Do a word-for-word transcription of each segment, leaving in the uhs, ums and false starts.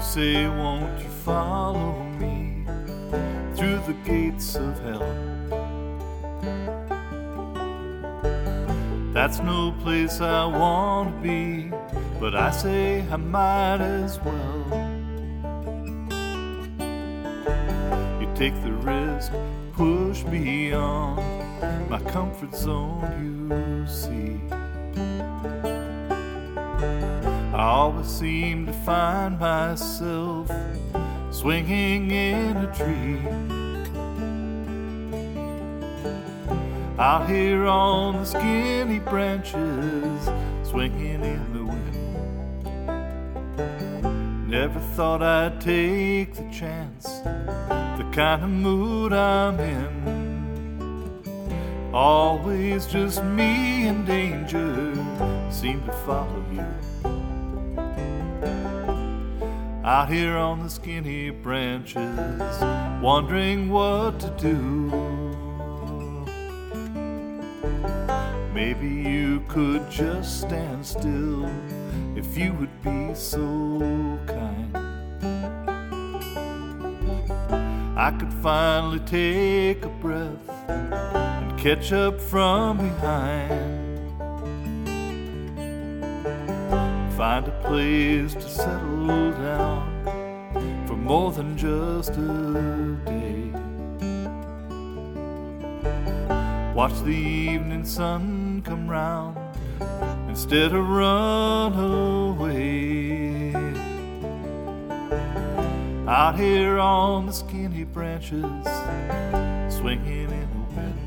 say, won't you follow me through the gates of hell? That's no place I want to be, but I say I might as well. You take the risk, push beyond my comfort zone, you see. I always seem to find myself swinging in a tree, out here on the skinny branches, swinging in the wind. Never thought I'd take the chance, the kind of mood I'm in. Always just me in danger, seem to follow you. Out here on the skinny branches, wondering what to do. Maybe you could just stand still if you would be so kind. I could finally take a breath and catch up from behind. Find a place to settle down for more than just a day. Watch the evening sun come round instead of run away. Out here on the skinny branches, swinging in the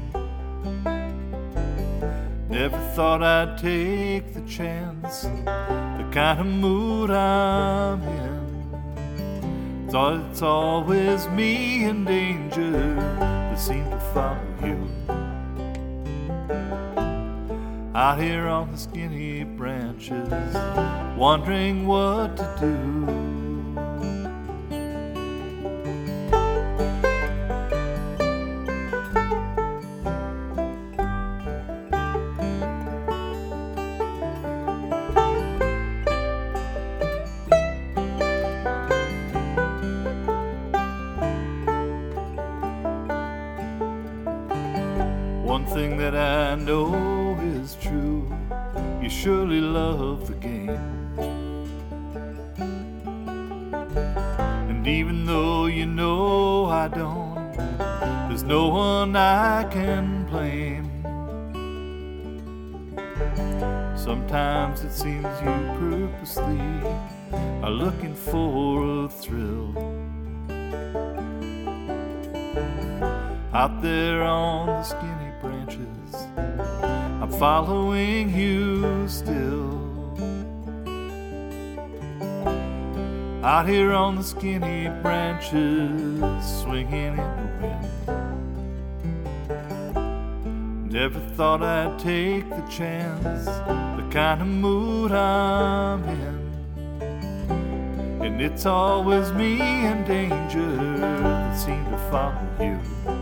wind. Never thought I'd take the chance, the kind of mood I'm in. Thought it's always me in danger that seem to follow you. Out here on the skinny branches, wondering what to do. One thing that I know is true, you surely love the game. And even though you know I don't, there's no one I can blame. Sometimes it seems you purposely are looking for a thrill. Out there on the skinny branches, I'm following you still. Out here on the skinny branches, swinging in the wind. Never thought I'd take the chance, the kind of mood I'm in. And it's always me in danger that seem to follow you.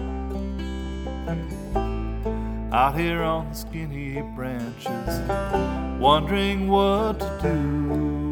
Out here on the skinny branches, wondering what to do.